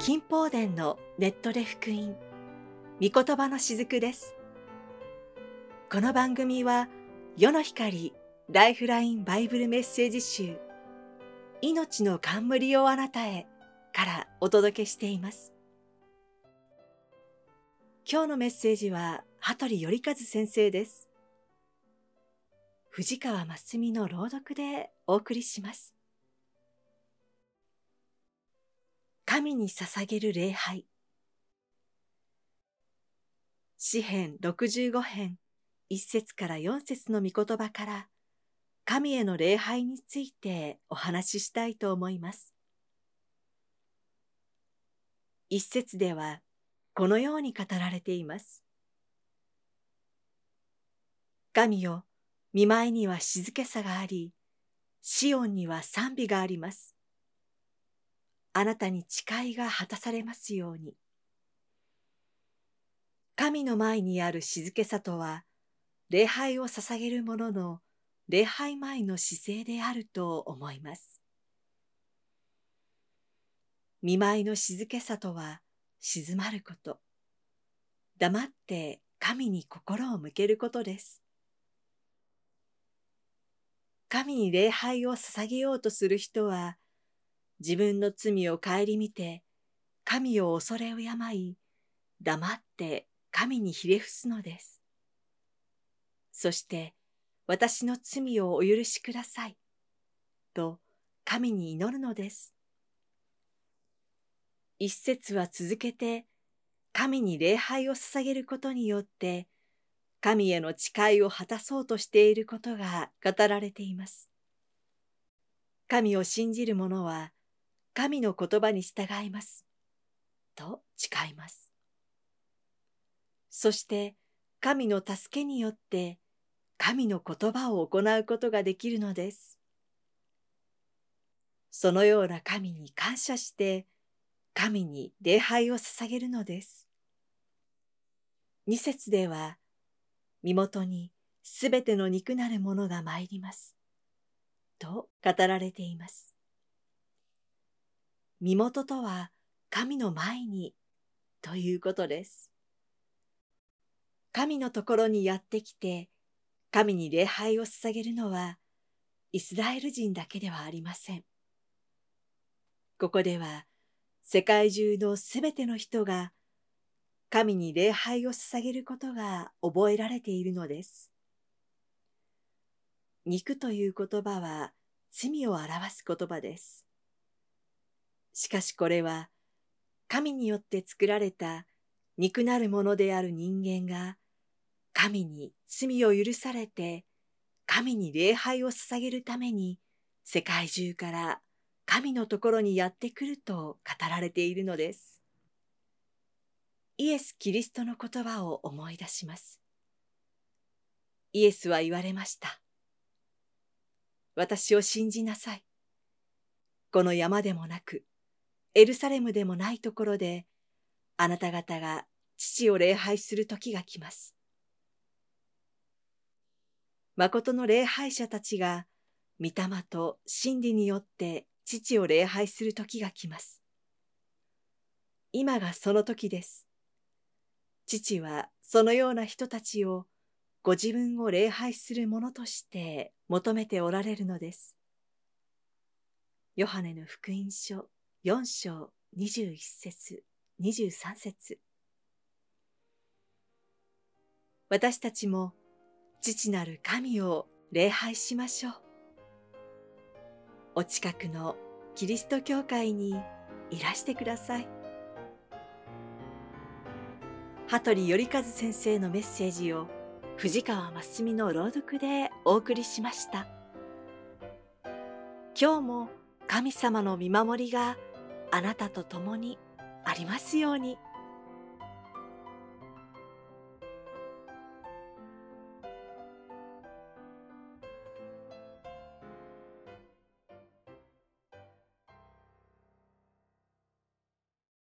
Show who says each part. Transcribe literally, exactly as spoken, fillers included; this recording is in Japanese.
Speaker 1: 金宝殿のネットで福音、御言葉のしずくです。この番組は、世の光ライフラインバイブルメッセージ集、命の冠をあなたへからお届けしています。今日のメッセージは、羽鳥頼和先生です。藤川真澄の朗読でお送りします。神に捧げる礼拝。詩編ろくじゅうご編いっ節からよん節の御言葉から、神への礼拝についてお話ししたいと思います。一節ではこのように語られています。神よ、御前には静けさがあり、シオンには賛美があります。あなたに誓いが果たされますように。神の前にある静けさとは、礼拝を捧げる者の礼拝前の姿勢であると思います。御前の静けさとは、静まること、黙って神に心を向けることです。神に礼拝を捧げようとする人は、自分の罪を顧みて、神を恐れ敬い、黙って神にひれ伏すのです。そして、私の罪をお許しください、と神に祈るのです。一節は続けて、神に礼拝を捧げることによって、神への誓いを果たそうとしていることが語られています。神を信じる者は、神の言葉に従います、と誓います。そして、神の助けによって、神の言葉を行うことができるのです。そのような神に感謝して、神に礼拝を捧げるのです。二節では、身元にすべての肉なるものが参ります、と語られています。身元とは神の前にということです。神のところにやってきて、神に礼拝を捧げるのは、イスラエル人だけではありません。ここでは、世界中のすべての人が、神に礼拝を捧げることが覚えられているのです。肉という言葉は罪を表す言葉です。しかしこれは、神によって作られた肉なるものである人間が、神に罪を許されて、神に礼拝を捧げるために、世界中から神のところにやってくると語られているのです。イエス・キリストの言葉を思い出します。イエスは言われました。私を信じなさい。この山でもなく、エルサレムでもないところで、あなた方が父を礼拝する時が来ます。誠の礼拝者たちが、御霊と真理によって父を礼拝する時が来ます。今がその時です。父はそのような人たちをご自分を礼拝するものとして求めておられるのです。ヨハネの福音書よん章にじゅういち節、にじゅうさん節。私たちも父なる神を礼拝しましょう。お近くのキリスト教会にいらしてください。羽鳥頼和先生のメッセージを藤川真澄の朗読でお送りしました。今日も神様の見守りがあなたと共にありますように。